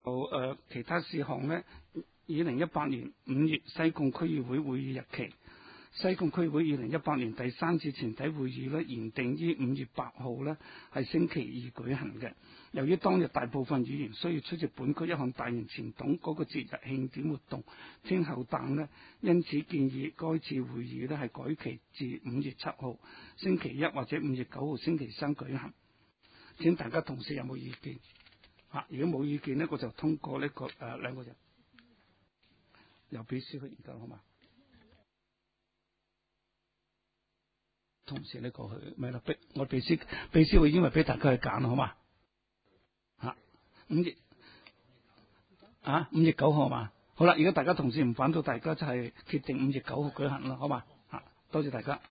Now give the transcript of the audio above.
其他事項呢，2018年5月西貢區議會會議日期，西貢區議會2018年第3次全體會議呢，原定於5月8號呢係星期二舉行嘅。由於當日大部分議員需要出席本區一項大型傳統嗰個節日慶典活動天后誕呢，因此建議該次會議呢係改期至5月7號星期一或者5月9號星期三舉行。請大家同事有冇意見？如果冇意見呢，我就通過呢、兩個人由秘書去研究，好嘛？同時呢過去咪啦，我秘書會因為俾大家去揀，好嘛？5月9號嘛？好啦，而家大家同事唔反對，大家就係決定5月9號舉行啦，好嘛？多謝大家。